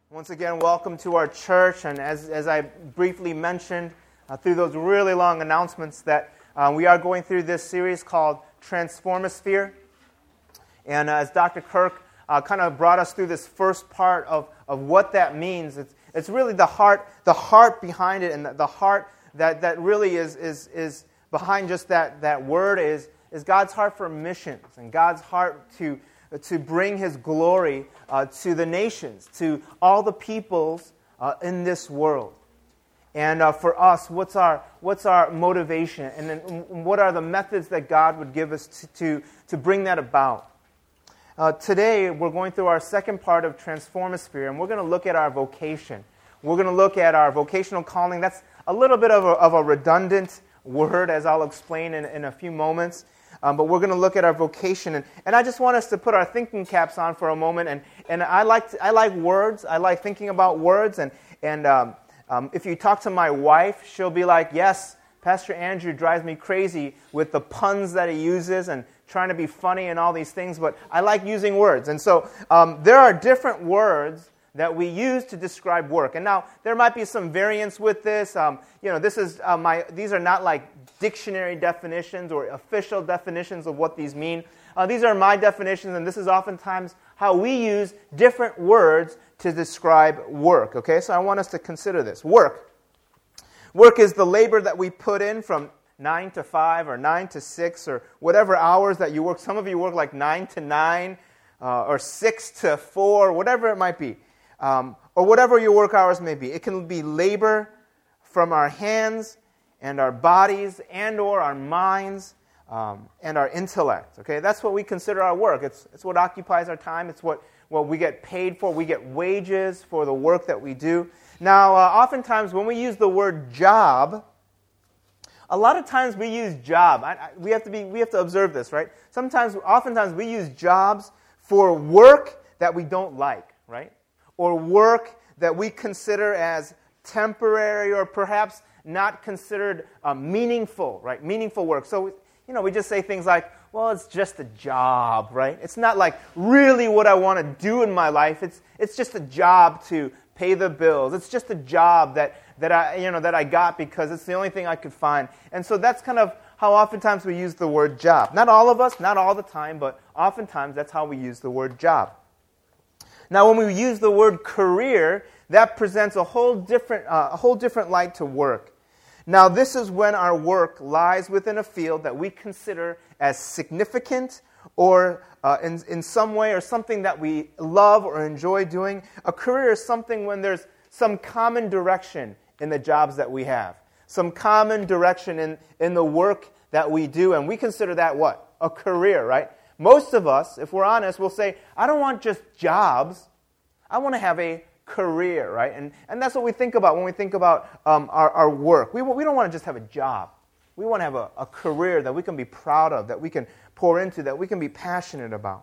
Once again, welcome to our church, and as I briefly mentioned through those really long announcements that we are going through this series called Transformosphere. And as Dr. Kirk kind of brought us through this first part of what that means, it's really the heart behind it, and the heart that really is behind just that word is God's heart for missions, and God's heart to bring His glory to the nations, to all the peoples in this world. And for us, what's our motivation? And then what are the methods that God would give us to bring that about? Today, we're going through our second part of Transformosphere, and we're going to look at our vocation. We're going to look at our vocational calling. That's a little bit of a redundant word, as I'll explain in a few moments. But we're going to look at our vocation, and I just want us to put our thinking caps on for a moment. And I like words. I like thinking about words. And if you talk to my wife, she'll be like, "Yes, Pastor Andrew drives me crazy with the puns that he uses and trying to be funny and all these things." But I like using words, and so there are different words that we use to describe work. And now there might be some variance with this. These are not like dictionary definitions or official definitions of what these mean. These are my definitions, and this is oftentimes how we use different words to describe work. Okay, so I want us to consider this. Work. Work is the labor that we put in from 9 to 5 or 9 to 6 or whatever hours that you work. Some of you work like 9 to 9 or 6 to 4, whatever it might be. Or whatever your work hours may be. It can be labor from our hands and our bodies and or our minds and our intellect. Okay, that's what we consider our work. It's what occupies our time. It's what we get paid for. We get wages for the work that we do. Now, oftentimes when we use the word job, a lot of times we use job. We have to observe this, right? Oftentimes we use jobs for work that we don't like, right? Or work that we consider as temporary or perhaps not considered meaningful, right? Meaningful work. So, we just say things like, well, it's just a job, right? It's not like really what I want to do in my life. It's just a job to pay the bills. It's just a job that I got because it's the only thing I could find. And so that's kind of how oftentimes we use the word job. Not all of us, not all the time, but oftentimes that's how we use the word job. Now, when we use the word career, that presents a whole different light to work. Now, this is when our work lies within a field that we consider as significant or in some way or something that we love or enjoy doing. A career is something when there's some common direction in the jobs that we have, some common direction in the work that we do, and we consider that what? A career, right? Most of us, if we're honest, will say, I don't want just jobs. I want to have a career, right? And that's what we think about when we think about our work. We don't want to just have a job. We want to have a career that we can be proud of, that we can pour into, that we can be passionate about.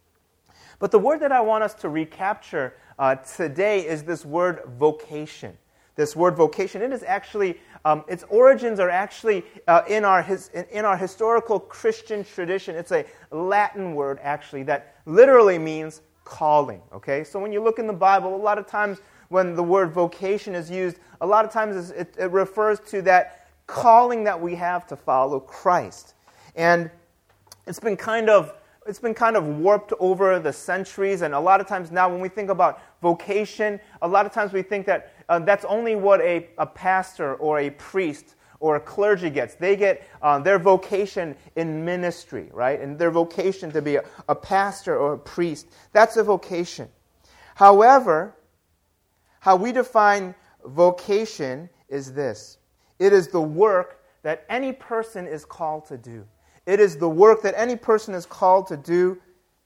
But the word that I want us to recapture today is this word vocation. This word vocation, it is actually, its origins are actually in our historical Christian tradition. It's a Latin word, actually, that literally means calling, okay? So when you look in the Bible, a lot of times when the word vocation is used, a lot of times it refers to that calling that we have to follow Christ. And it's been kind of warped over the centuries, and a lot of times now when we think about vocation, a lot of times we think that that's only what a pastor or a priest or a clergy gets. They get their vocation in ministry, right? And their vocation to be a pastor or a priest. That's a vocation. However, how we define vocation is this. It is the work that any person is called to do. It is the work that any person is called to do.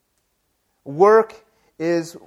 Work is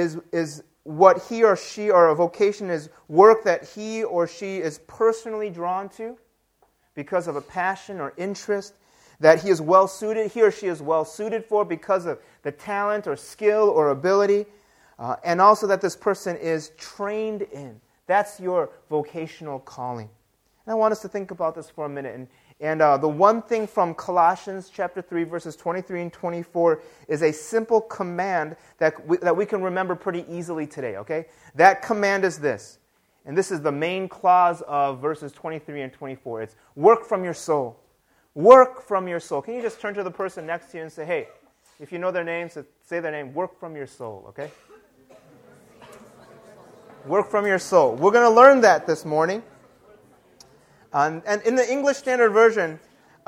what he or she, or a vocation is work that he or she is personally drawn to because of a passion or interest that he or she is well suited for because of the talent or skill or ability, and also that this person is trained in. That's your vocational calling. And I want us to think about this for a minute And the one thing from Colossians chapter 3, verses 23 and 24 is a simple command that we can remember pretty easily today, okay? That command is this. And this is the main clause of verses 23 and 24. It's work from your soul. Work from your soul. Can you just turn to the person next to you and say, hey, if you know their name, say their name, work from your soul, okay? Work from your soul. We're going to learn that this morning. And in the English Standard Version,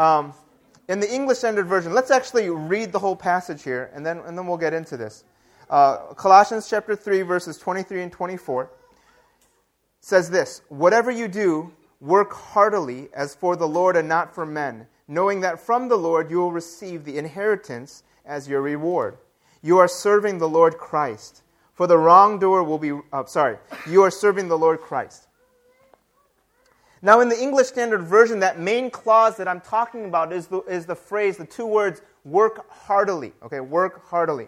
let's actually read the whole passage here, and then we'll get into this. Colossians chapter 3, verses 23 and 24 says this, "Whatever you do, work heartily as for the Lord and not for men, knowing that from the Lord you will receive the inheritance as your reward. You are serving the Lord Christ. For the wrongdoer will be... you are serving the Lord Christ." Now, in the English Standard Version, that main clause that I'm talking about is the phrase, the two words, work heartily. Okay, work heartily.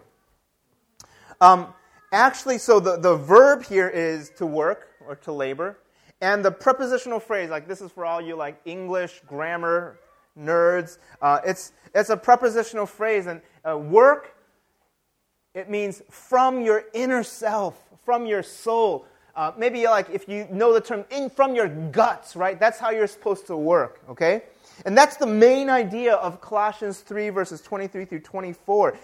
Actually, so the verb here is to work or to labor. And the prepositional phrase, like this is for all you like English grammar nerds, it's a prepositional phrase. And work, it means from your inner self, from your soul. Maybe like if you know the term, from your guts, right? That's how you're supposed to work, okay? And that's the main idea of Colossians 3, verses 23 through 24.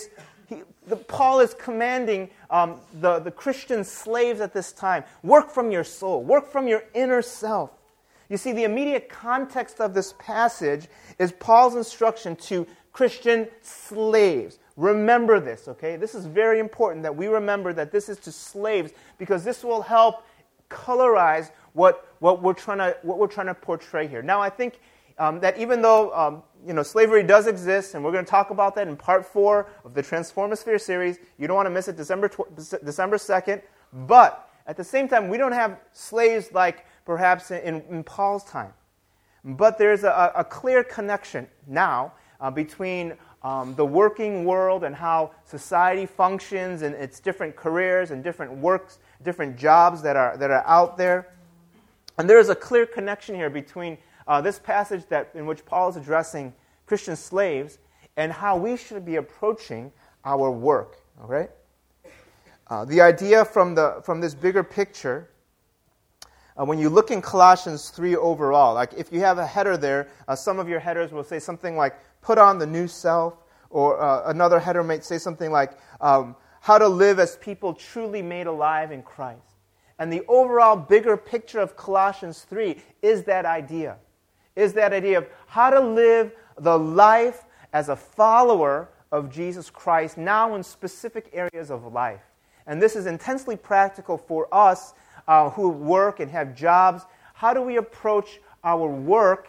Paul is commanding the Christian slaves at this time, work from your soul, work from your inner self. You see, the immediate context of this passage is Paul's instruction to Christian slaves. Remember this, okay? This is very important that we remember that this is to slaves because this will help colorize what we're trying to portray here. Now, I think that even though slavery does exist, and we're going to talk about that in part 4 of the Transformosphere series, you don't want to miss it December 2nd. But at the same time, we don't have slaves like perhaps in Paul's time. But there's a clear connection now between the working world and how society functions and its different careers and different works, different jobs that are out there. And there is a clear connection here between this passage in which Paul is addressing Christian slaves and how we should be approaching our work. All right? The idea from this bigger picture, when you look in Colossians 3 overall, like if you have a header there, some of your headers will say something like, put on the new self, or another header might say something like, how to live as people truly made alive in Christ. And the overall bigger picture of Colossians 3 is that idea of how to live the life as a follower of Jesus Christ now in specific areas of life. And this is intensely practical for us who work and have jobs. How do we approach our work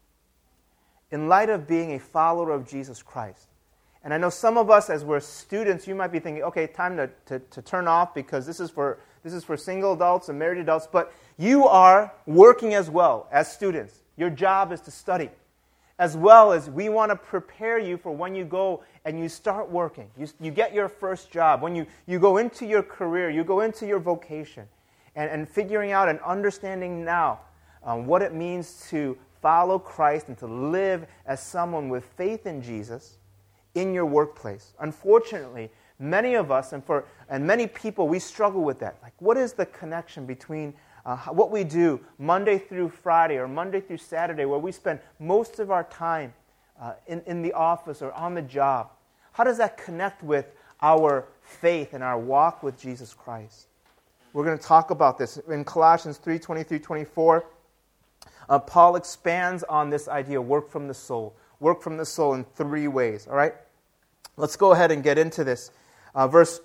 in light of being a follower of Jesus Christ? And I know some of us, as we're students, you might be thinking, okay, time to turn off because this is for single adults and married adults. But you are working as well as students. Your job is to study. As well as we want to prepare you for when you go and you start working. You get your first job. When you go into your career, you go into your vocation. And figuring out and understanding now what it means to follow Christ and to live as someone with faith in Jesus in your workplace. Unfortunately, many of us and many people, we struggle with that. Like, what is the connection between what we do Monday through Friday or Monday through Saturday, where we spend most of our time in the office or on the job? How does that connect with our faith and our walk with Jesus Christ? We're going to talk about this. In Colossians 3, 23-24, Paul expands on this idea, work from the soul. Work from the soul in 3 ways, all right? Let's go ahead and get into this. Verse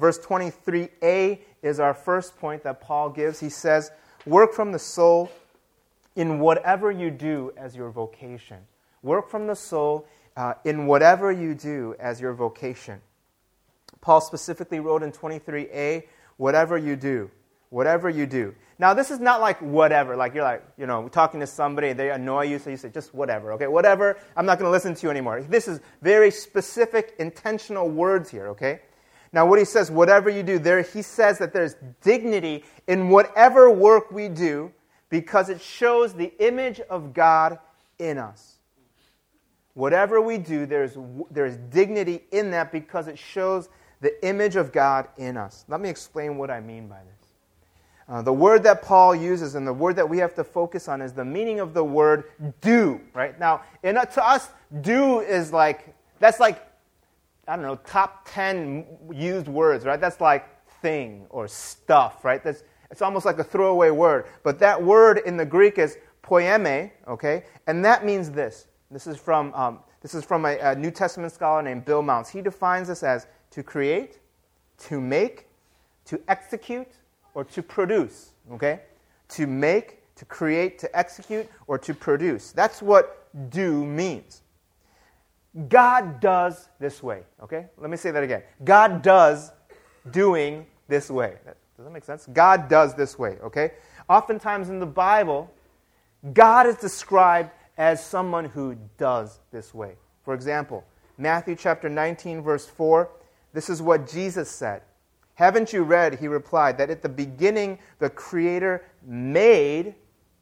23a is our first point that Paul gives. He says, work from the soul in whatever you do as your vocation. Work from the soul in whatever you do as your vocation. Paul specifically wrote in 23a, whatever you do. Whatever you do. Now, this is not like whatever. Like you're talking to somebody, they annoy you, so you say, just whatever, okay? Whatever, I'm not going to listen to you anymore. This is very specific, intentional words here, okay? Now, what he says, whatever you do, there he says that there's dignity in whatever work we do because it shows the image of God in us. Whatever we do, there's dignity in that because it shows the image of God in us. Let me explain what I mean by this. The word that Paul uses and the word that we have to focus on is the meaning of the word do. Right? Now, to us, do is that's like, I don't know, top 10 used words, right? That's like thing or stuff, right? It's almost like a throwaway word. But that word in the Greek is poieme, okay? And that means this. This is from a New Testament scholar named Bill Mounts. He defines this as to create, to make, to execute, or to produce, okay? To make, to create, to execute, or to produce. That's what do means. God does this way, okay? Let me say that again. God does doing this way. Does that make sense? God does this way, okay? Oftentimes in the Bible, God is described as someone who does this way. For example, Matthew chapter 19, verse 4, this is what Jesus said. Haven't you read, he replied, that at the beginning the Creator made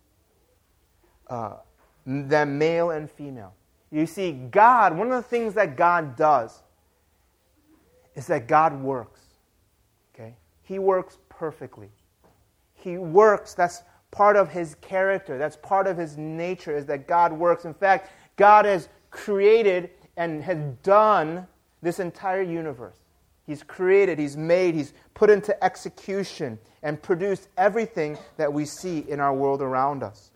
them male and female. You see, God, one of the things that God does is that God works. Okay? He works perfectly. He works, that's part of His character. That's part of His nature, is that God works. In fact, God has created and has done this entire universe. He's created, He's made, He's put into execution and produced everything that we see in our world around us.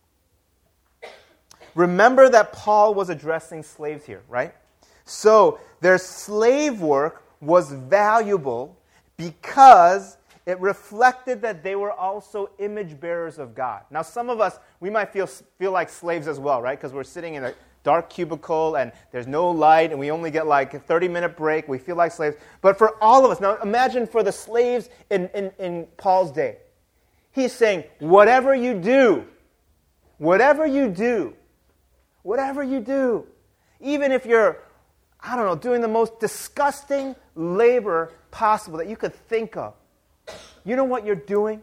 Remember that Paul was addressing slaves here, right? So their slave work was valuable because it reflected that they were also image bearers of God. Now, some of us, we might feel like slaves as well, right? Because we're sitting in a dark cubicle and there's no light and we only get like a 30-minute break. We feel like slaves. But for all of us, now imagine for the slaves in Paul's day. He's saying, whatever you do, even if you're, I don't know, doing the most disgusting labor possible that you could think of, you know what you're doing?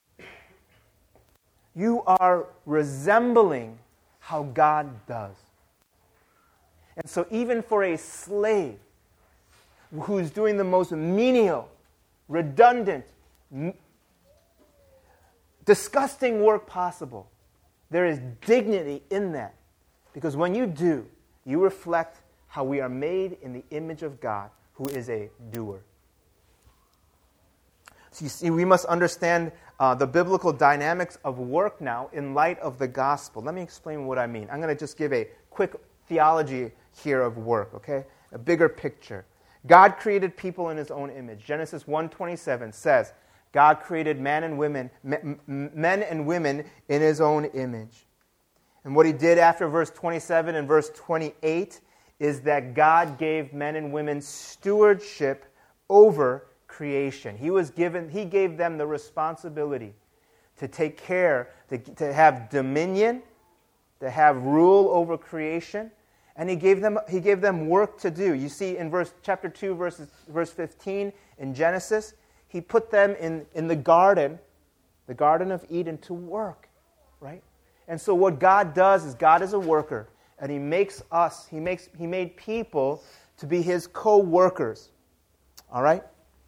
You are resembling how God does. And so even for a slave who's doing the most menial, redundant, disgusting work possible, there is dignity in that. Because when you do, you reflect how we are made in the image of God, who is a doer. So you see, we must understand the biblical dynamics of work now in light of the gospel. Let me explain what I mean. I'm going to just give a quick theology here of work, okay? A bigger picture. God created people in His own image. Genesis 1:27 says, God created men and women in His own image. And what He did after verse 27 and verse 28 is that God gave men and women stewardship over creation. He gave them the responsibility to take care, to have dominion, to have rule over creation, and He gave them work to do. You see in chapter 2, verse 15 in Genesis, He put them in the Garden of Eden to work, right? And so what God does is God is a worker, and He made people to be His co-workers. All right?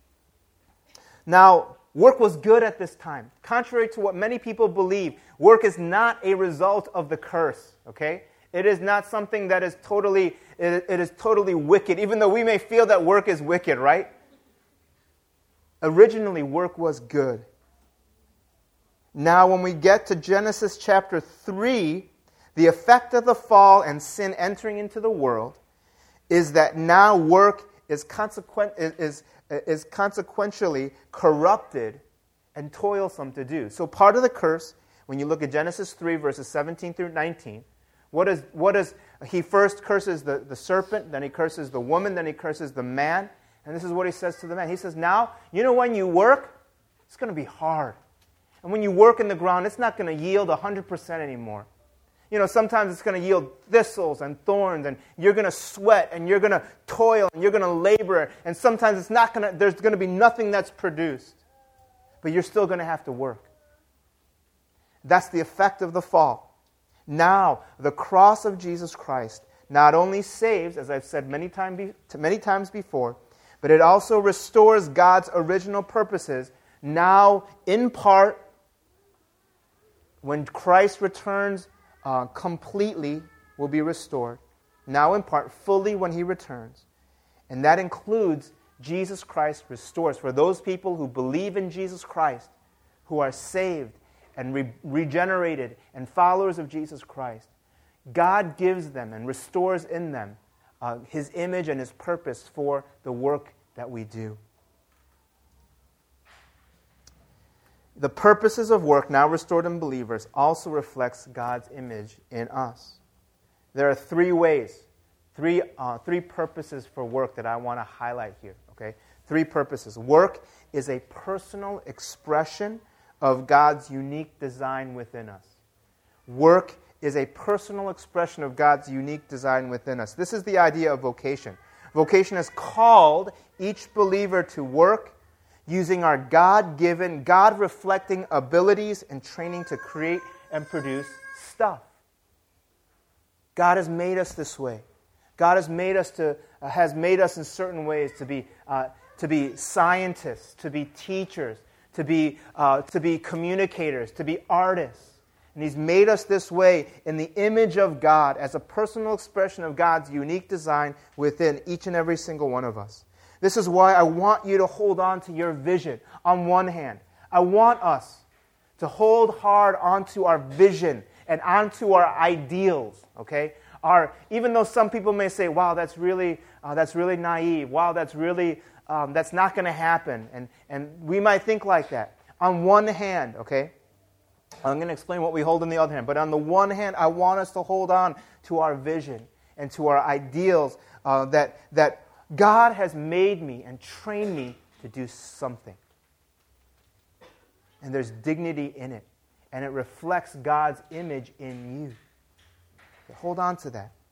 Now, work was good at this time. Contrary to what many people believe, work is not a result of the curse, okay? It is not something that is totally wicked, even though we may feel that work is wicked, right? Originally, work was good. Now, when we get to Genesis chapter 3, the effect of the fall and sin entering into the world is that now work is consequentially corrupted and toilsome to do. So part of the curse, when you look at Genesis 3, verses 17 through 19, what is He first curses the serpent, then He curses the woman, then He curses the man. And this is what He says to the man. He says, now, you know when you work, it's going to be hard. And when you work in the ground, it's not going to yield 100% anymore. You know, sometimes it's going to yield thistles and thorns, and you're going to sweat, and you're going to toil, and you're going to labor, and sometimes there's going to be nothing that's produced. But you're still going to have to work. That's the effect of the fall. Now, the cross of Jesus Christ not only saves, as I've said many times before, but it also restores God's original purposes. Now, in part, when Christ returns, completely will be restored. Now, in part, fully when He returns. And that includes Jesus Christ restores. For those people who believe in Jesus Christ, who are saved and regenerated and followers of Jesus Christ, God gives them and restores in them His image and His purpose for the work that we do. The purposes of work now restored in believers also reflects God's image in us. There are three ways, three purposes for work that I want to highlight here. Okay, three purposes. Work is a personal expression of God's unique design within us. Work is a personal expression of God's unique design within us. This is the idea of vocation. Vocation has called each believer to work using our God-given, God-reflecting abilities and training to create and produce stuff. God has made us this way. God has made us in certain ways to be scientists, to be teachers, to be communicators, to be artists. And He's made us this way in the image of God as a personal expression of God's unique design within each and every single one of us. This is why I want you to hold on to your vision. On one hand, I want us to hold hard onto our vision and onto our ideals. Okay, even though some people may say, "Wow, that's really naive. Wow, that's not going to happen," and we might think like that. On one hand, okay, I'm going to explain what we hold in the other hand. But on the one hand, I want us to hold on to our vision and to our ideals that God has made me and trained me to do something. And there's dignity in it. And it reflects God's image in you. So hold on to that.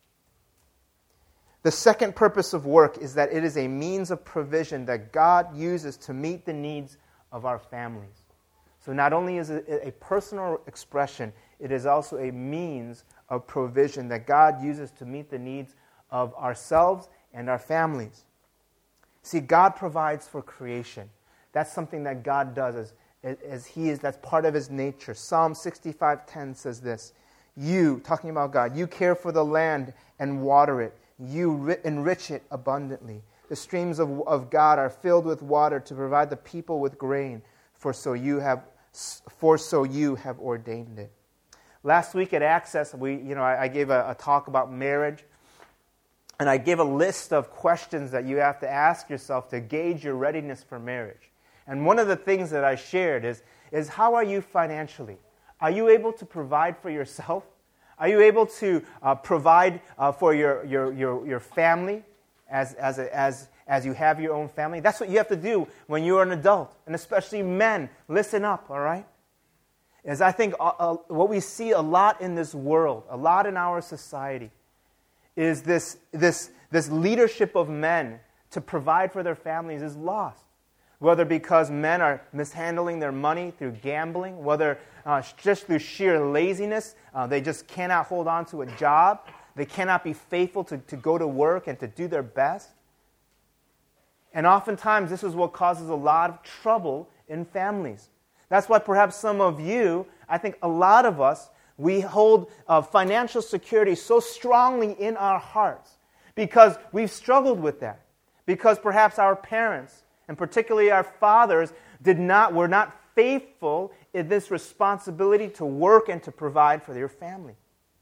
The second purpose of work is that it is a means of provision that God uses to meet the needs of our families. So not only is it a personal expression, it is also a means of provision that God uses to meet the needs of ourselves and our families. See, God provides for creation. That's something that God does as He is. That's part of His nature. Psalm 65:10 says this: "You," talking about God, "you care for the land and water it. You enrich it abundantly. The streams of God are filled with water to provide the people with grain. For so you have ordained it." Last week at Access, I gave a talk about marriage. And I gave a list of questions that you have to ask yourself to gauge your readiness for marriage. And one of the things that I shared is how are you financially? Are you able to provide for yourself? Are you able to provide for your family as you have your own family? That's what you have to do when you're an adult. And especially men, listen up, all right? As I think what we see a lot in this world, a lot in our society, is this leadership of men to provide for their families is lost. Whether because men are mishandling their money through gambling, whether just through sheer laziness, they just cannot hold on to a job, they cannot be faithful to go to work and to do their best. And oftentimes this is what causes a lot of trouble in families. That's why perhaps some of you, I think a lot of us, we hold financial security so strongly in our hearts because we've struggled with that. Because perhaps our parents, and particularly our fathers, were not faithful in this responsibility to work and to provide for their family.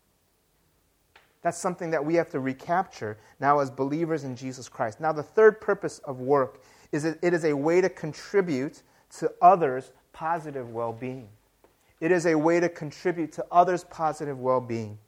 That's something that we have to recapture now as believers in Jesus Christ. Now, the third purpose of work is that it is a way to contribute to others' positive well-being. It is a way to contribute to others' positive well-being.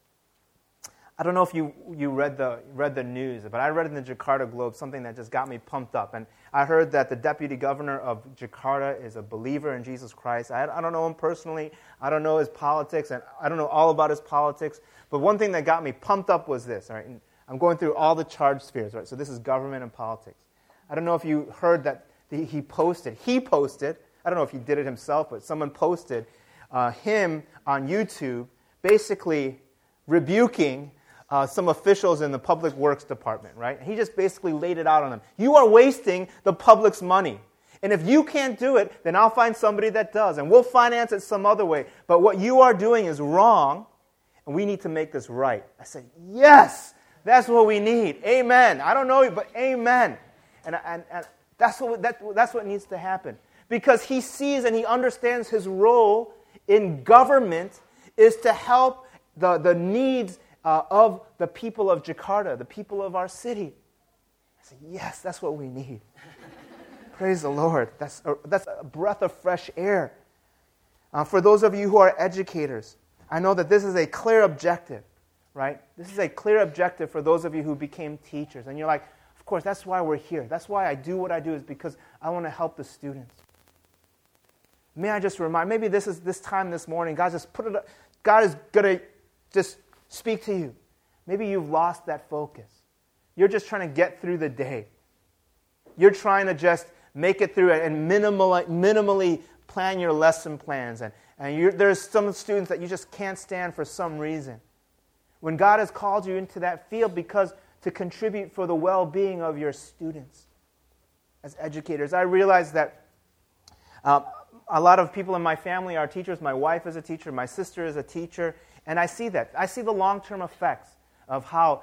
I don't know if you read the news, but I read in the Jakarta Globe something that just got me pumped up. And I heard that the deputy governor of Jakarta is a believer in Jesus Christ. I don't know him personally. I don't know his politics, and I don't know all about his politics. But one thing that got me pumped up was this. All right? And I'm going through all the charge spheres. Right? So this is government and politics. I don't know if you heard that he posted. I don't know if he did it himself, but someone posted him on YouTube basically rebuking some officials in the public works department, right? He just basically laid it out on them. You are wasting the public's money. And if you can't do it, then I'll find somebody that does, and we'll finance it some other way. But what you are doing is wrong, and we need to make this right. I said, yes, that's what we need. Amen. I don't know you, but amen. And that's what needs to happen. Because he sees and he understands his role in government is to help the needs of the people of Jakarta, the people of our city. I said, yes, that's what we need. Praise the Lord. That's a breath of fresh air. For those of you who are educators, I know that this is a clear objective, right? This is a clear objective for those of you who became teachers. And you're like, of course, that's why we're here. That's why I do what I do, is because I want to help the students. May I just remind, maybe this time this morning, God is going to just speak to you. Maybe you've lost that focus. You're just trying to get through the day. You're trying to just make it through and minimally plan your lesson plans. And there's some students that you just can't stand for some reason. When God has called you into that field to contribute for the well-being of your students. As educators, I realize that a lot of people in my family are teachers. My wife is a teacher. My sister is a teacher. And I see that. I see the long-term effects of how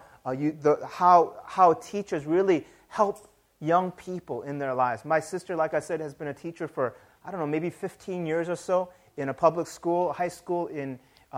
teachers really help young people in their lives. My sister, like I said, has been a teacher for, maybe 15 years or so in a public school, high school in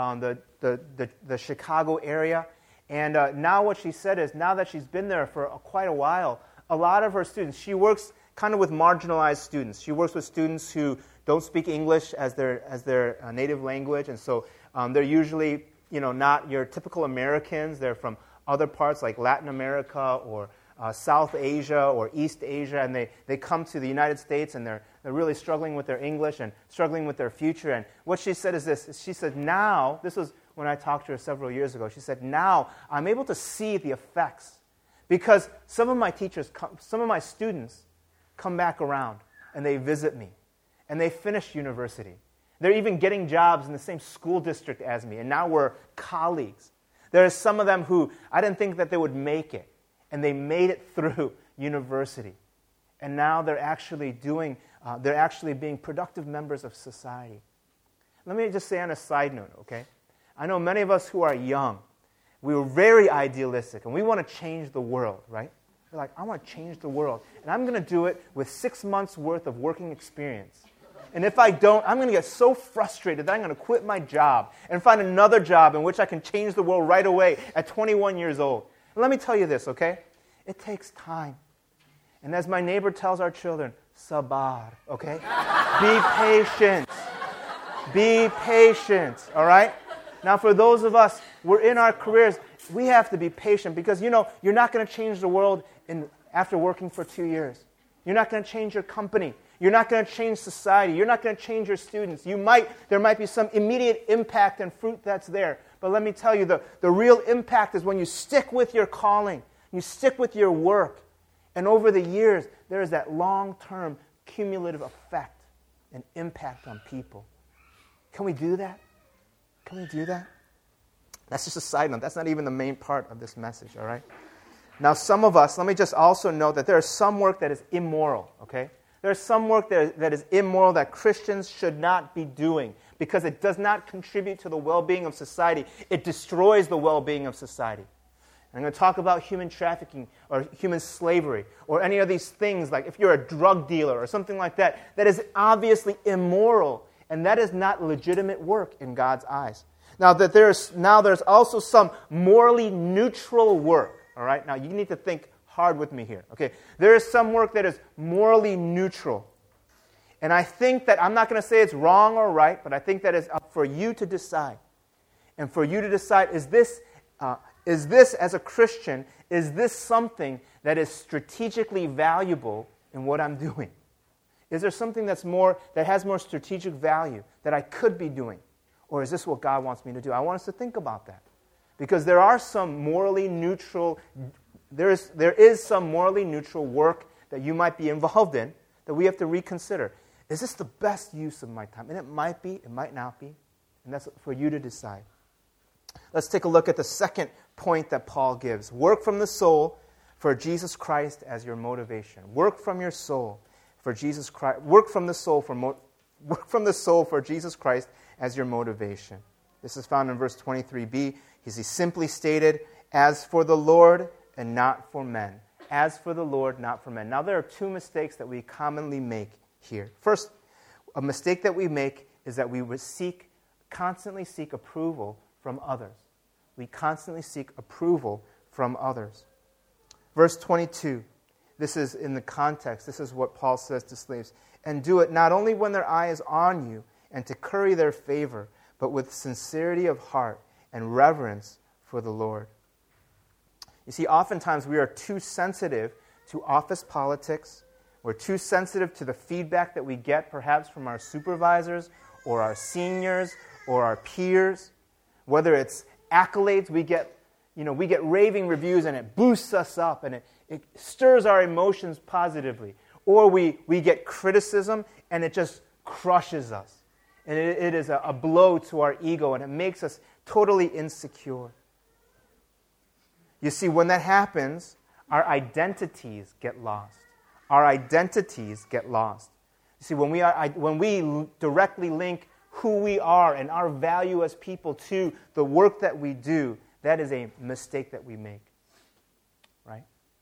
the Chicago area. And now what she said is, now that she's been there for quite a while, a lot of her students, she works kind of with marginalized students. She works with students who don't speak English as their native language, and so they're usually not your typical Americans. They're from other parts like Latin America or South Asia or East Asia, and they come to the United States, and they're really struggling with their English and struggling with their future. And what she said is this. She said, now, this was when I talked to her several years ago, she said, now I'm able to see the effects because some of my students come back around and they visit me and they finish university. They're even getting jobs in the same school district as me, and now we're colleagues. There are some of them who I didn't think that they would make it, and they made it through university. And now they're actually being productive members of society. Let me just say on a side note, okay? I know many of us who are young, we were very idealistic, and we want to change the world, right? We're like, I want to change the world, and I'm going to do it with 6 months' worth of working experience. And if I don't, I'm going to get so frustrated that I'm going to quit my job and find another job in which I can change the world right away at 21 years old. And let me tell you this, okay? It takes time. And as my neighbor tells our children, sabar, okay? Be patient. Be patient, all right? Now, for those of us, we're in our careers, we have to be patient because, you're not going to change the world after working for 2 years. You're not going to change your company. You're not going to change society. You're not going to change your students. There might be some immediate impact and fruit that's there. But let me tell you, the real impact is when you stick with your calling, you stick with your work, and over the years, there is that long-term cumulative effect and impact on people. Can we do that? Can we do that? That's just a side note. That's not even the main part of this message, all right? Now, some of us, let me just also note that there is some work that is immoral, okay? There's some work that is immoral that Christians should not be doing because it does not contribute to the well-being of society. It destroys the well-being of society. And I'm going to talk about human trafficking or human slavery or any of these things, like if you're a drug dealer or something like that, that is obviously immoral, and that is not legitimate work in God's eyes. Now, there's also some morally neutral work, all right? Now, you need to think hard with me here, okay? There is some work that is morally neutral. And I think that, I'm not going to say it's wrong or right, but I think that it's up for you to decide. And for you to decide, is this, as a Christian, is this something that is strategically valuable in what I'm doing? Is there something that has more strategic value that I could be doing? Or is this what God wants me to do? I want us to think about that. Because there is some morally neutral work that you might be involved in that we have to reconsider. Is this the best use of my time? And it might be, it might not be. And that's for you to decide. Let's take a look at the second point that Paul gives. Work from the soul for Jesus Christ as your motivation. Work from your soul for Jesus Christ. Work from the soul for Jesus Christ as your motivation. This is found in verse 23b. He simply stated, "As for the Lord and not for men." As for the Lord, not for men. Now there are two mistakes that we commonly make here. First, a mistake that we make is that we would constantly seek approval from others. We constantly seek approval from others. Verse 22, this is in the context. This is what Paul says to slaves. "And do it not only when their eye is on you and to curry their favor, but with sincerity of heart and reverence for the Lord." You see, oftentimes we are too sensitive to office politics. We're too sensitive to the feedback that we get perhaps from our supervisors or our seniors or our peers. Whether it's accolades, we get raving reviews and it boosts us up and it stirs our emotions positively. Or we get criticism and it just crushes us. And it is a blow to our ego and it makes us totally insecure. You see, when that happens, our identities get lost. Our identities get lost. You see, when we directly link who we are and our value as people to the work that we do, that is a mistake that we make. Right?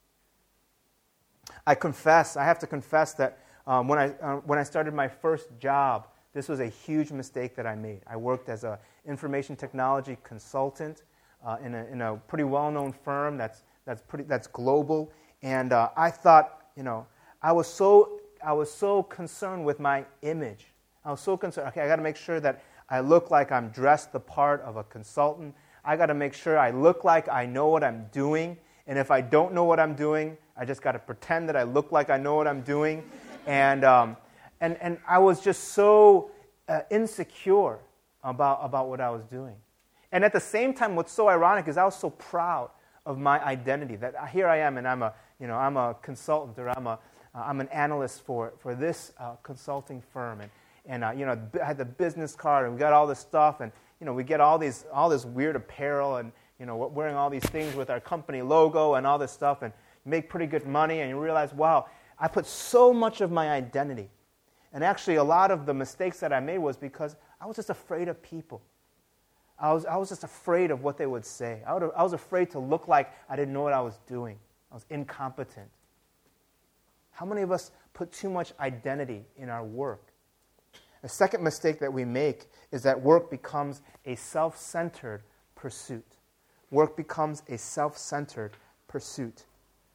I have to confess that when I started my first job, this was a huge mistake that I made. I worked as an information technology consultant in a pretty well-known firm that's global, and I thought, I was so concerned with my image. I was so concerned. Okay, I got to make sure that I look like I'm dressed the part of a consultant. I got to make sure I look like I know what I'm doing, and if I don't know what I'm doing, I just got to pretend that I look like I know what I'm doing, and I was just so insecure about what I was doing. And at the same time, what's so ironic is I was so proud of my identity that here I am, and I'm a consultant, or I'm an analyst for this consulting firm, and I had the business card, and we got all this stuff, and we get all this weird apparel, and wearing all these things with our company logo and all this stuff, and you make pretty good money, and you realize, wow, I put so much of my identity. And actually, a lot of the mistakes that I made was because I was just afraid of people. I was just afraid of what they would say. I was afraid to look like I didn't know what I was doing. I was incompetent. How many of us put too much identity in our work? A second mistake that we make is that work becomes a self-centered pursuit. Work becomes a self-centered pursuit.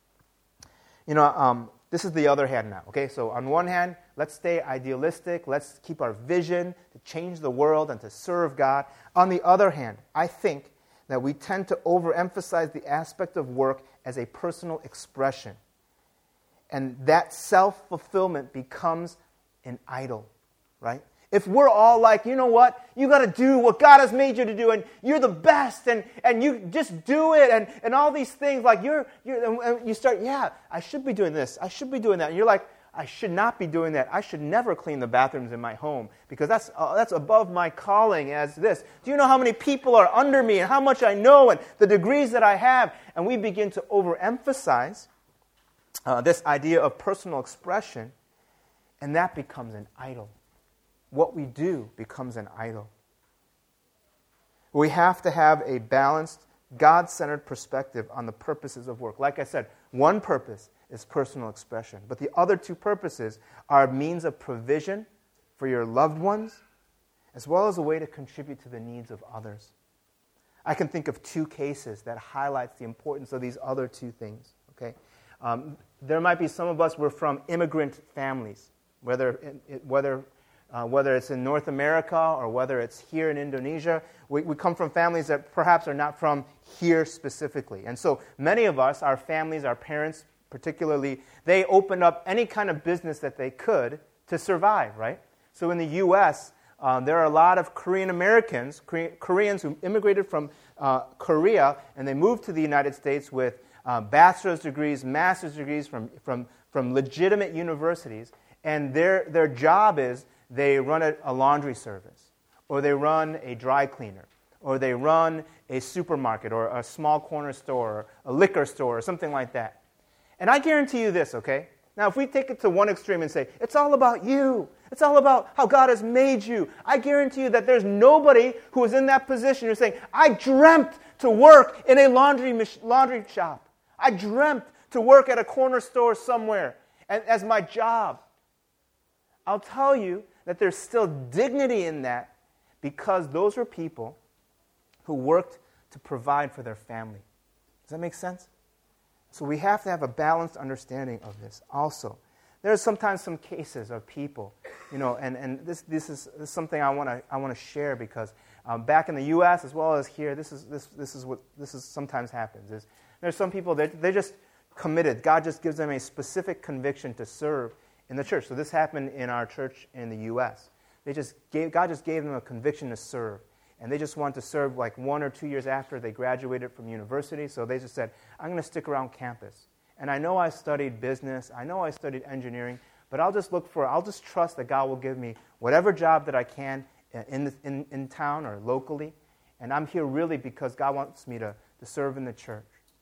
This is the other hand now, okay? So on one hand, let's stay idealistic. Let's keep our vision to change the world and to serve God. On the other hand, I think that we tend to overemphasize the aspect of work as a personal expression. And that self-fulfillment becomes an idol, right? If we're all like, you know what, you got to do what God has made you to do, and you're the best, and you just do it, and all these things, like you start, yeah, I should be doing this, I should be doing that, and you're like, I should not be doing that. I should never clean the bathrooms in my home because that's above my calling as this. Do you know how many people are under me and how much I know and the degrees that I have? And we begin to overemphasize this idea of personal expression, and that becomes an idol. What we do becomes an idol. We have to have a balanced, God-centered perspective on the purposes of work. Like I said, one purpose is personal expression, but the other two purposes are a means of provision for your loved ones, as well as a way to contribute to the needs of others. I can think of two cases that highlights the importance of these other two things. Okay, there might be some of us, we're from immigrant families, whether it's in North America or whether it's here in Indonesia. We come from families that perhaps are not from here specifically. And so many of us, our families, our parents particularly, they opened up any kind of business that they could to survive, right? So in the U.S., there are a lot of Korean Americans, Koreans who immigrated from Korea, and they moved to the United States with bachelor's degrees, master's degrees from legitimate universities. And their job is they run a laundry service, or they run a dry cleaner, or they run a supermarket or a small corner store or a liquor store or something like that. And I guarantee you this, okay? Now, if we take it to one extreme and say, it's all about you, it's all about how God has made you, I guarantee you that there's nobody who is in that position who's saying, I dreamt to work in a laundry shop. I dreamt to work at a corner store somewhere and as my job. I'll tell you that there's still dignity in that because those were people who worked to provide for their family. Does that make sense? So we have to have a balanced understanding of this also. There's sometimes some cases of people, and this is something I want to share because back in the U.S. as well as here, this is what sometimes happens. There's some people that they're just committed. God just gives them a specific conviction to serve in the church. So this happened in our church in the U.S. God just gave them a conviction to serve. And they just wanted to serve like 1 or 2 years after they graduated from university. So they just said, I'm going to stick around campus. And I know I studied business. I know I studied engineering. But I'll just trust that God will give me whatever job that I can in town or locally. And I'm here really because God wants me to serve in the church.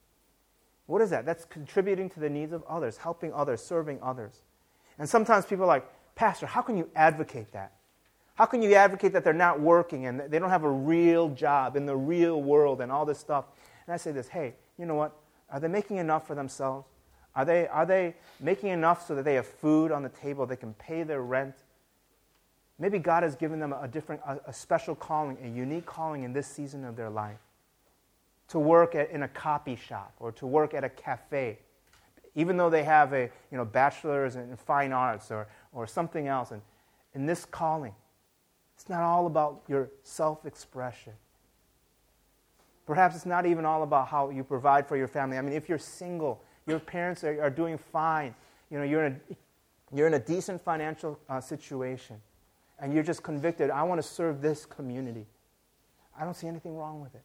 What is that? That's contributing to the needs of others, helping others, serving others. And sometimes people are like, Pastor, how can you advocate that? How can you advocate that they're not working and they don't have a real job in the real world and all this stuff? And I say this, hey, you know what? Are they making enough for themselves? Are they making enough so that they have food on the table, they can pay their rent? Maybe God has given them a special calling, a unique calling in this season of their life. To work in a copy shop or to work at a cafe. Even though they have a bachelor's in fine arts or something else. And in this calling, it's not all about your self-expression. Perhaps it's not even all about how you provide for your family. I mean, if you're single, your parents are doing fine. You're in a decent financial situation. And you're just convicted, I want to serve this community. I don't see anything wrong with it.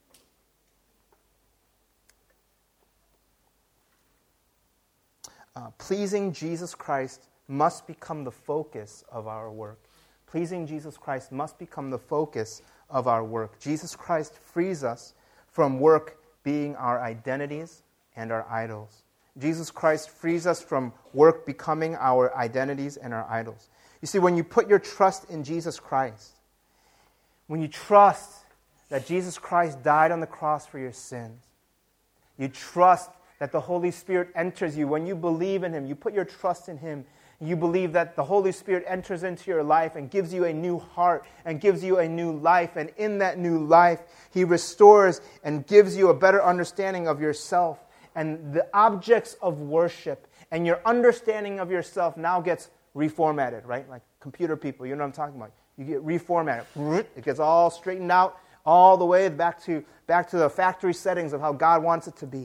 Pleasing Jesus Christ must become the focus of our work. Pleasing Jesus Christ must become the focus of our work. Jesus Christ frees us from work being our identities and our idols. Jesus Christ frees us from work becoming our identities and our idols. You see, when you put your trust in Jesus Christ, when you trust that Jesus Christ died on the cross for your sins, you trust that the Holy Spirit enters you. When you believe in Him, you put your trust in Him, you believe that the Holy Spirit enters into your life and gives you a new heart and gives you a new life. And in that new life, He restores and gives you a better understanding of yourself and the objects of worship. And your understanding of yourself now gets reformatted, right? Like computer people, you know what I'm talking about. You get reformatted. It gets all straightened out all the way back to the factory settings of how God wants it to be.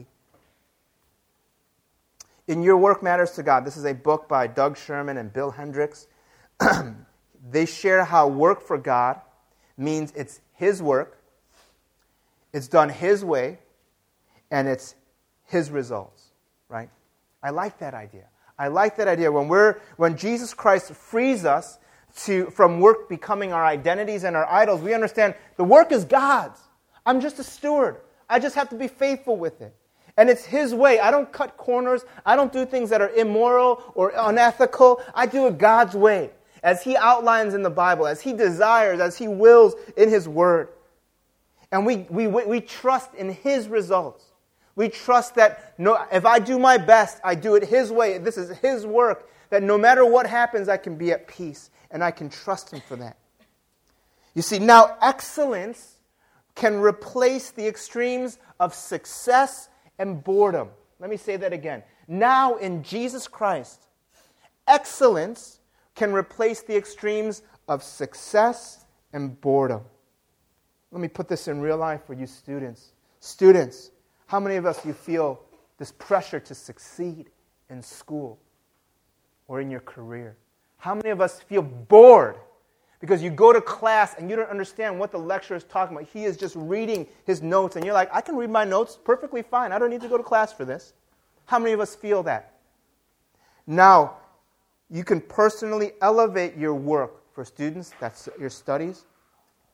In Your Work Matters to God, this is a book by Doug Sherman and Bill Hendricks. They share how work for God means it's His work, it's done His way, and it's His results, right? I like that idea. I like that idea. When Jesus Christ frees us from work becoming our identities and our idols, we understand the work is God's. I'm just a steward. I just have to be faithful with it. And it's His way. I don't cut corners. I don't do things that are immoral or unethical. I do it God's way, as He outlines in the Bible, as He desires, as He wills in His Word. And we trust in His results. We trust that if I do my best, I do it His way. This is His work, that no matter what happens, I can be at peace, and I can trust Him for that. You see, now excellence can replace the extremes of success and boredom. Let me say that again. Now in Jesus Christ, excellence can replace the extremes of success and boredom. Let me put this in real life for you students. Students, how many of us you feel this pressure to succeed in school or in your career? How many of us feel bored because you go to class and you don't understand what the lecturer is talking about? He is just reading his notes and you're like, I can read my notes perfectly fine. I don't need to go to class for this. How many of us feel that? Now, you can personally elevate your work for students, that's your studies,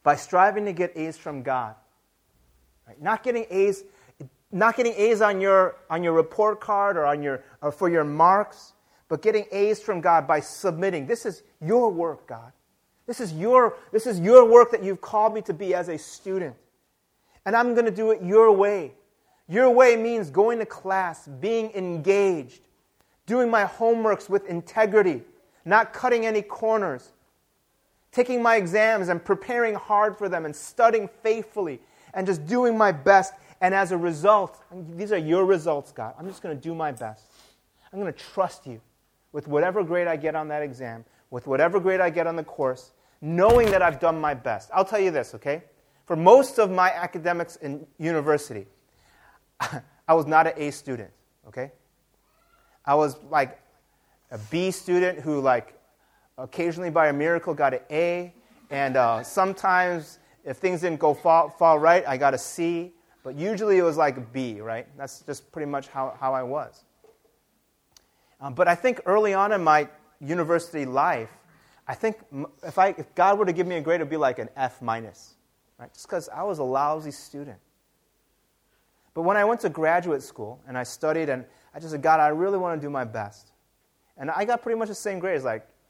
by striving to get A's from God. Right? Not getting A's on your report card or for your marks, but getting A's from God by submitting. This is your work, God. This is your work that you've called me to be as a student. And I'm going to do it your way. Your way means going to class, being engaged, doing my homeworks with integrity, not cutting any corners, taking my exams and preparing hard for them and studying faithfully and just doing my best. And as a result, these are your results, God. I'm just going to do my best. I'm going to trust you with whatever grade I get on that exam, with whatever grade I get on the course, knowing that I've done my best. I'll tell you this, okay? For most of my academics in university, I was not an A student, okay? I was like a B student who occasionally by a miracle got an A, and sometimes if things didn't fall right, I got a C, but usually it was like a B, right? That's just pretty much how I was. But I think early on in my university life, I think if God were to give me a grade, it would be like an F minus, right? Just because I was a lousy student. But when I went to graduate school and I studied and I just said, God, I really want to do my best. And I got pretty much the same grades,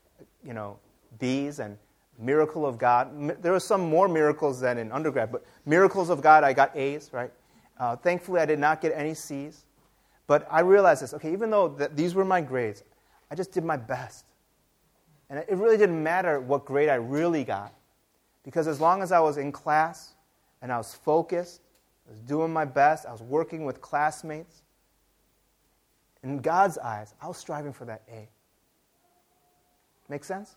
B's and miracle of God. There were some more miracles than in undergrad, but miracles of God, I got A's, right? Thankfully, I did not get any C's. But I realized this, okay, even though these were my grades, I just did my best. And it really didn't matter what grade I really got, because as long as I was in class and I was focused, I was doing my best, I was working with classmates, in God's eyes, I was striving for that A. Make sense?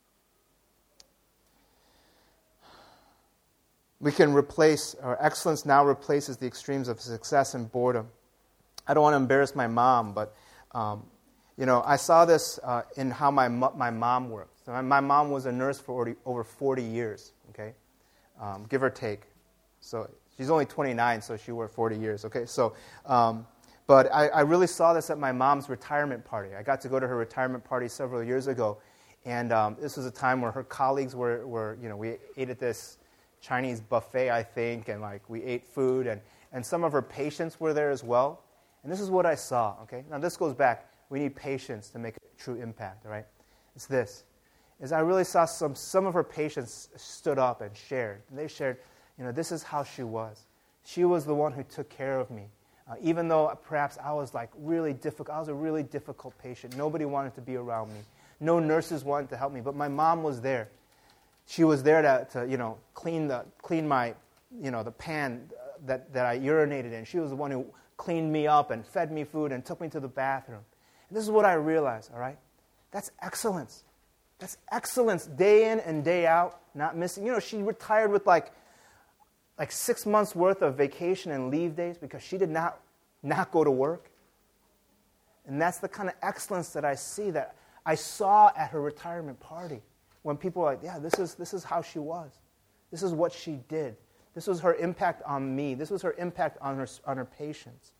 We can replace, or excellence now replaces the extremes of success and boredom. I don't want to embarrass my mom, but I saw this in how my mom worked. So my mom was a nurse for over 40 years, okay, give or take. So she's only 29, so she worked 40 years, okay. So, but I really saw this at my mom's retirement party. I got to go to her retirement party several years ago, and this was a time where her colleagues were we ate at this Chinese buffet, I think, and we ate food, and some of her patients were there as well. And this is what I saw, okay? Now, this goes back. We need patience to make a true impact, all right? It's this. I really saw some of her patients stood up and shared. And they shared, this is how she was. She was the one who took care of me. Even though perhaps I was really difficult. I was a really difficult patient. Nobody wanted to be around me. No nurses wanted to help me. But my mom was there. She was there to clean my, the pan that I urinated in. She was the one who cleaned me up and fed me food and took me to the bathroom. And this is what I realized, all right? That's excellence. That's excellence day in and day out, not missing. She retired with like 6 months worth of vacation and leave days because she did not go to work. And that's the kind of excellence that I see, that I saw at her retirement party, when people were like, yeah, this is how she was. This is what she did. This was her impact on me. This was her impact on her patients.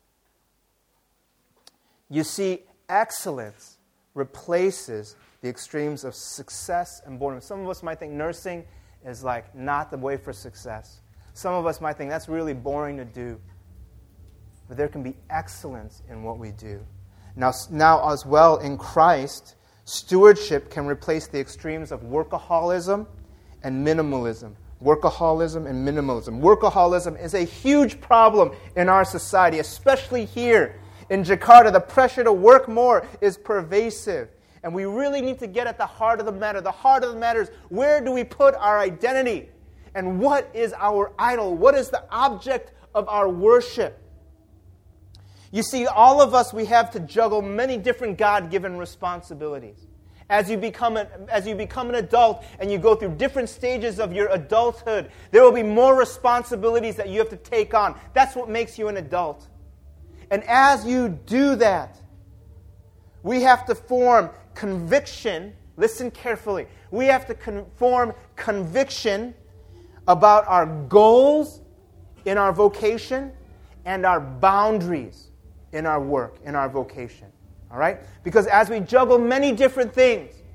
You see, excellence replaces the extremes of success and boredom. Some of us might think nursing is not the way for success. Some of us might think that's really boring to do. But there can be excellence in what we do. Now as well, in Christ, stewardship can replace the extremes of workaholism and minimalism. Workaholism and minimalism. Workaholism is a huge problem in our society, especially here in Jakarta. The pressure to work more is pervasive. And we really need to get at the heart of the matter. The heart of the matter is, where do we put our identity? And what is our idol? What is the object of our worship? You see, all of us, we have to juggle many different God-given responsibilities. As you become an adult and you go through different stages of your adulthood, there will be more responsibilities that you have to take on. That's what makes you an adult. And as you do that, we have to form conviction. Listen carefully. We have to form conviction about our goals in our vocation and our boundaries in our work, in our vocation. All right? Because as we juggle many different things,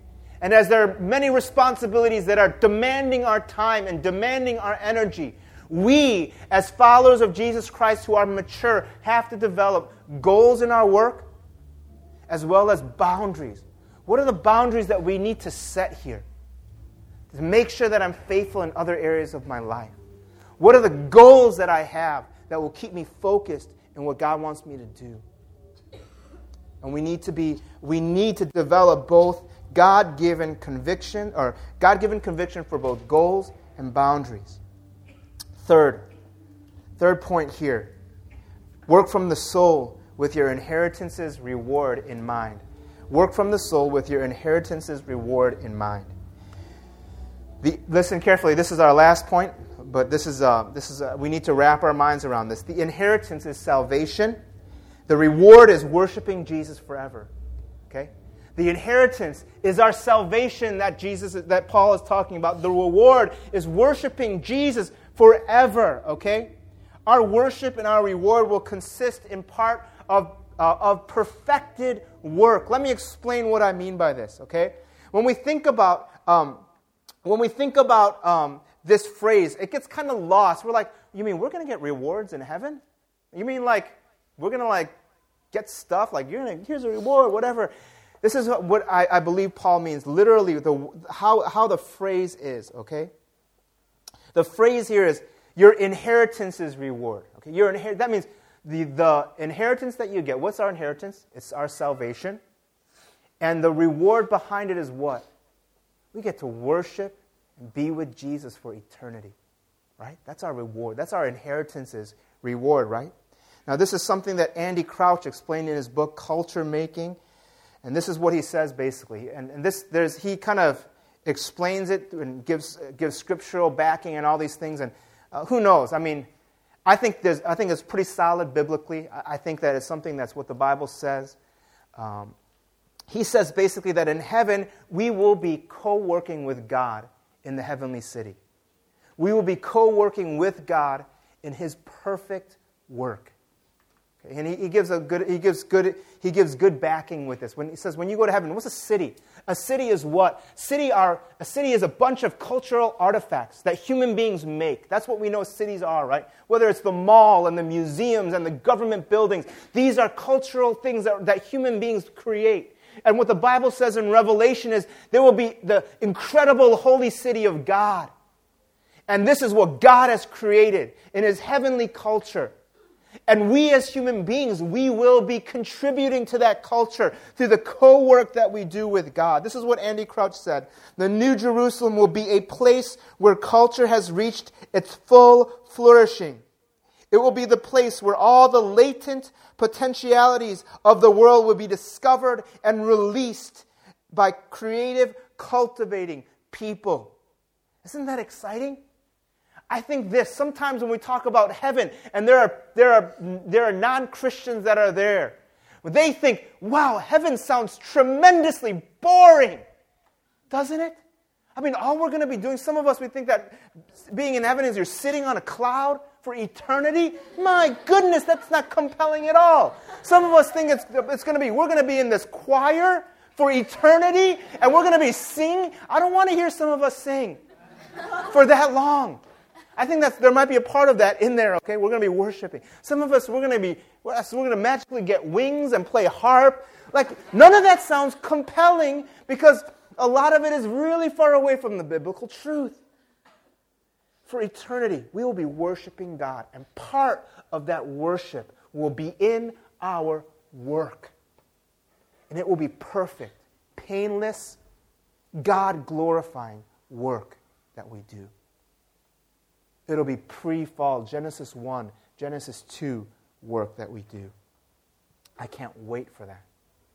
and as there are many responsibilities that are demanding our time and demanding our energy, we, as followers of Jesus Christ who are mature, have to develop goals in our work as well as boundaries. What are the boundaries that we need to set here to make sure that I'm faithful in other areas of my life? What are the goals that I have that will keep me focused in what God wants me to do? And we need to develop both God-given conviction for both goals and boundaries. Third point here. Work from the soul with your inheritance's reward in mind. Work from the soul with your inheritance's reward in mind. Listen carefully. This is our last point, but we need to wrap our minds around this. The inheritance is salvation. The reward is worshiping Jesus forever. Okay? The inheritance is our salvation that Paul is talking about. The reward is worshiping Jesus forever. Okay? Our worship and our reward will consist in part of perfected work. Let me explain what I mean by this. Okay? When we think about this phrase, it gets kind of lost. We're like, you mean we're going to get rewards in heaven? You mean like we're going to get stuff? Here's a reward, whatever. This is what I believe Paul means. Literally, how the phrase is, okay? The phrase here is, your inheritance is reward. Okay? That means the inheritance that you get. What's our inheritance? It's our salvation. And the reward behind it is what? We get to worship and be with Jesus for eternity, right? That's our reward. That's our inheritance's reward, right? Now, this is something that Andy Crouch explained in his book, Culture Making, and this is what he says basically. And he kind of explains it and gives scriptural backing and all these things. And who knows? I mean, I think it's pretty solid biblically. I think that it's something that's what the Bible says. He says basically that in heaven, we will be co-working with God in the heavenly city. We will be co-working with God in His perfect work. Okay? And he gives good backing with this. When he says, when you go to heaven, what's a city? A city is what? A city is a bunch of cultural artifacts that human beings make. That's what we know cities are, right? Whether it's the mall and the museums and the government buildings, these are cultural things that human beings create. And what the Bible says in Revelation is there will be the incredible holy city of God. And this is what God has created in His heavenly culture. And we as human beings, we will be contributing to that culture through the co-work that we do with God. This is what Andy Crouch said. The New Jerusalem will be a place where culture has reached its full flourishing. It will be the place where all the latent potentialities of the world will be discovered and released by creative, cultivating people. Isn't that exciting? I think sometimes when we talk about heaven, and there are non-Christians that are there, they think, wow, heaven sounds tremendously boring. Doesn't it? I mean, all we're going to be doing, some of us, we think that being in heaven is you're sitting on a cloud for eternity. My goodness, that's not compelling at all. Some of us think we're going to be in this choir for eternity, and we're going to be singing. I don't want to hear some of us sing for that long. I think there might be a part of that in there, okay? We're going to be worshiping. Some of us, we're going to magically get wings and play harp. None of that sounds compelling because a lot of it is really far away from the biblical truth. For eternity, we will be worshiping God, and part of that worship will be in our work. And it will be perfect, painless, God-glorifying work that we do. It'll be pre-fall, Genesis 1, Genesis 2 work that we do. I can't wait for that.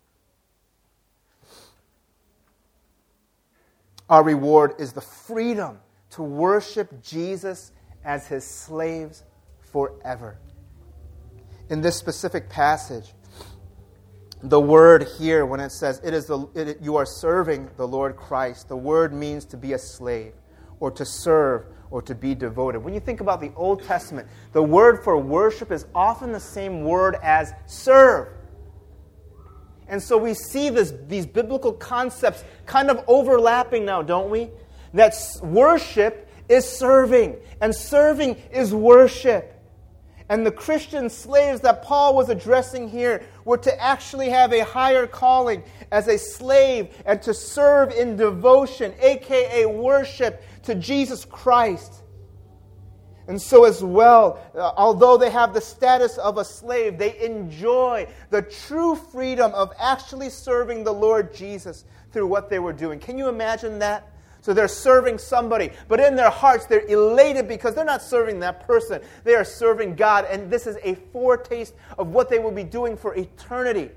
Our reward is the freedom to worship Jesus as His slaves forever. In this specific passage, the word here, when it says you are serving the Lord Christ, the word means to be a slave, or to serve, or to be devoted. When you think about the Old Testament, the word for worship is often the same word as serve. And so we see these biblical concepts kind of overlapping now, don't we? That worship is serving, and serving is worship. And the Christian slaves that Paul was addressing here were to actually have a higher calling as a slave and to serve in devotion, a.k.a. worship to Jesus Christ. And so as well, although they have the status of a slave, they enjoy the true freedom of actually serving the Lord Jesus through what they were doing. Can you imagine that? So they're serving somebody, but in their hearts they're elated because they're not serving that person. They are serving God, and this is a foretaste of what they will be doing for eternity.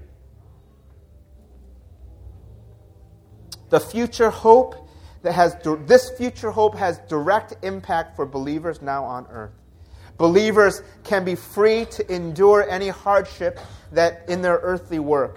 This future hope has direct impact for believers now on earth. Believers can be free to endure any hardship that in their earthly work.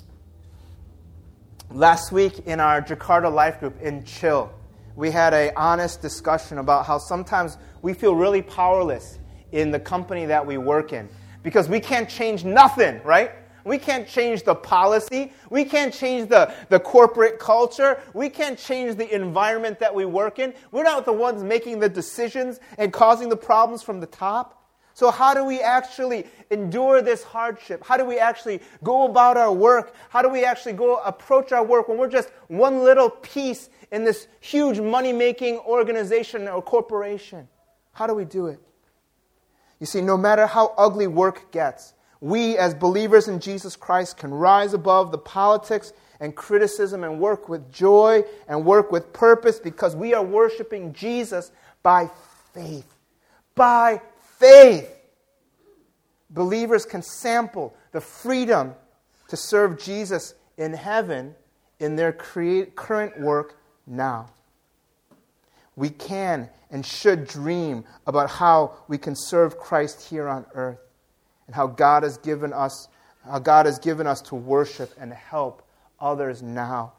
Last week in our Jakarta Life Group in Chill, we had an honest discussion about how sometimes we feel really powerless in the company that we work in because we can't change nothing, right? We can't change the policy. We can't change the corporate culture. We can't change the environment that we work in. We're not the ones making the decisions and causing the problems from the top. So how do we actually endure this hardship? How do we actually go about our work? How do we actually go approach our work when we're just one little piece in this huge money-making organization or corporation? How do we do it? You see, no matter how ugly work gets, we as believers in Jesus Christ can rise above the politics and criticism and work with joy and work with purpose because we are worshiping Jesus by faith. By faith. Believers can sample the freedom to serve Jesus in heaven in their current work now. We can and should dream about how we can serve Christ here on earth and how God has given us to worship and help others now.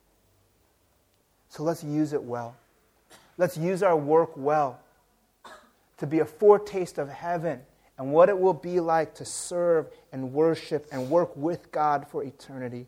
So let's use it well. Let's use our work well to be a foretaste of heaven and what it will be like to serve and worship and work with God for eternity.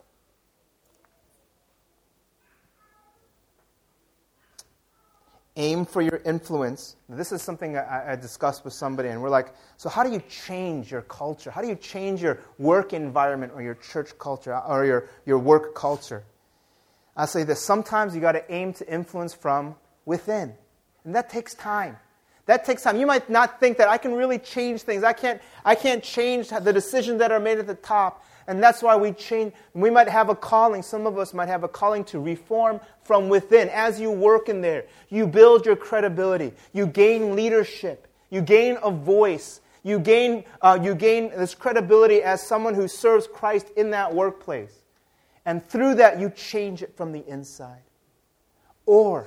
Aim for your influence. This is something I discussed with somebody, and we're like, so how do you change your culture? How do you change your work environment or your church culture or your work culture? I say this, sometimes you got to aim to influence from within, and that takes time. That takes time. You might not think that I can really change things. I can't change the decisions that are made at the top. And that's why we change. We might have a calling. Some of us might have a calling to reform from within. As you work in there, you build your credibility. You gain leadership. You gain a voice. You gain this credibility as someone who serves Christ in that workplace. And through that, you change it from the inside. Or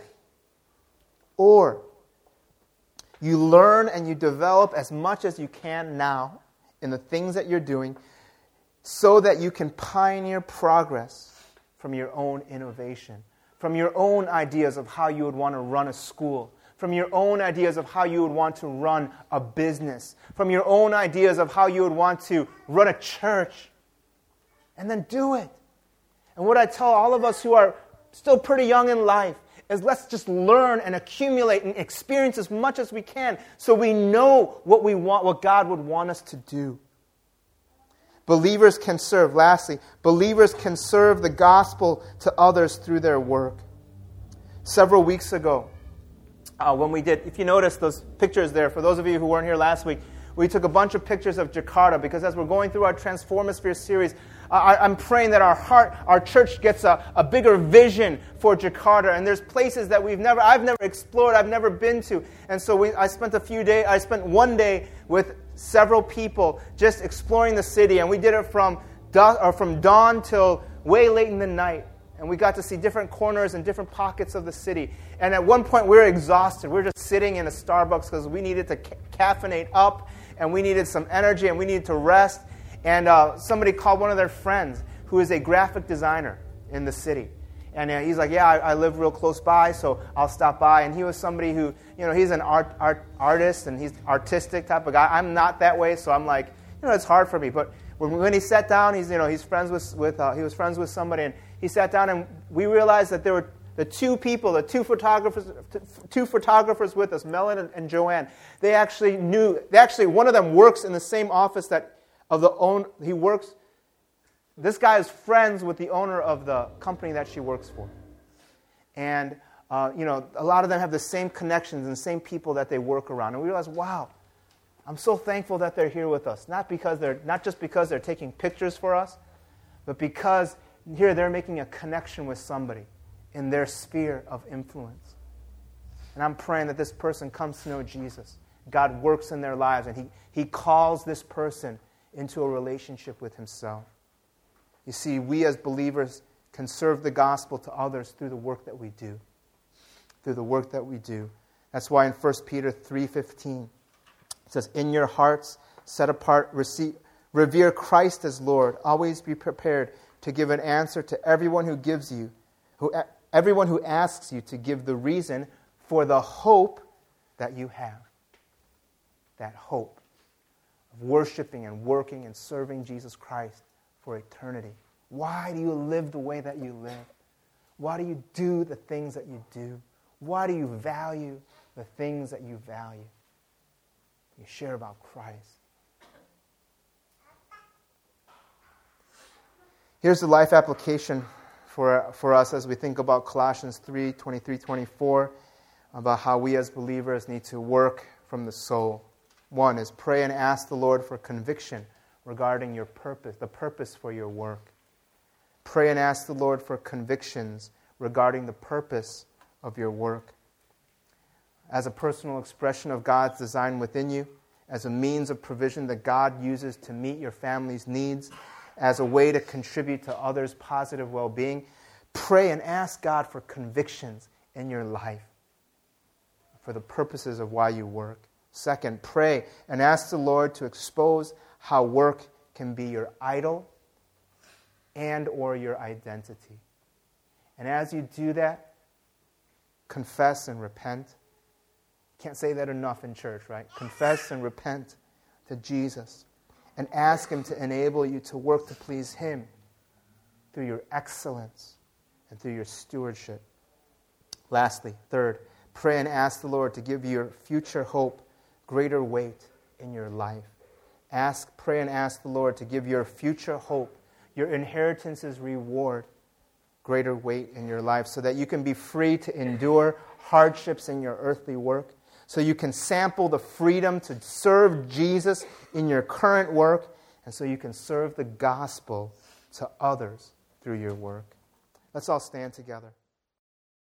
you learn and you develop as much as you can now in the things that you're doing so that you can pioneer progress from your own innovation, from your own ideas of how you would want to run a school, from your own ideas of how you would want to run a business, from your own ideas of how you would want to run a church, and then do it. And what I tell all of us who are still pretty young in life is let's just learn and accumulate and experience as much as we can so we know what we want, what God would want us to do. Believers can serve. Lastly, believers can serve the gospel to others through their work. Several weeks ago, when we did, if you notice those pictures there, for those of you who weren't here last week, we took a bunch of pictures of Jakarta because as we're going through our Transformosphere series, I'm praying that our church gets a bigger vision for Jakarta. And there's places that I've never explored, I've never been to. And so I spent one day with several people just exploring the city. And we did it from dawn till way late in the night. And we got to see different corners and different pockets of the city. And at one point we were exhausted. We were just sitting in a Starbucks because we needed to caffeinate up. And we needed some energy and we needed to rest. And somebody called one of their friends who is a graphic designer in the city. And he's like, yeah, I live real close by, so I'll stop by. And he was somebody who, he's an artist and he's artistic type of guy. I'm not that way, so I'm like, it's hard for me. But When he sat down, he was friends with somebody, and he sat down, and we realized that there were the two photographers with us, Melon and Joanne. They actually one of them works in the same office he works. This guy is friends with the owner of the company that she works for. And, a lot of them have the same connections and the same people that they work around. And we realized, wow, I'm so thankful that they're here with us. Not just because they're taking pictures for us, but because here they're making a connection with somebody in their sphere of influence. And I'm praying that this person comes to know Jesus. God works in their lives, and He calls this person into a relationship with Himself. You see, we as believers can serve the gospel to others through the work that we do. Through the work that we do. That's why in 1 Peter 3:15, it says, "In your hearts, set apart, revere Christ as Lord. Always be prepared to give an answer to everyone who asks you to give the reason for the hope that you have." That hope of worshiping and working and serving Jesus Christ for eternity. Why do you live the way that you live? Why do you do the things that you do? Why do you value the things that you value? You share about Christ. Here's the life application for us as we think about Colossians 3:23-24, about how we as believers need to work from the soul. One is pray and ask the Lord for conviction regarding your purpose, the purpose for your work. Pray and ask the Lord for convictions regarding the purpose of your work. As a personal expression of God's design within you, as a means of provision that God uses to meet your family's needs, as a way to contribute to others' positive well-being, pray and ask God for convictions in your life for the purposes of why you work. Second, pray and ask the Lord to expose how work can be your idol and or your identity. And as you do that, confess and repent. Can't say that enough in church, right? Confess and repent to Jesus and ask Him to enable you to work to please Him through your excellence and through your stewardship. Lastly, third, pray and ask the Lord to give your future hope greater weight in your life. Pray and ask the Lord to give your future hope, your inheritance's reward, greater weight in your life so that you can be free to endure hardships in your earthly work, so you can sample the freedom to serve Jesus in your current work, and so you can serve the gospel to others through your work. Let's all stand together.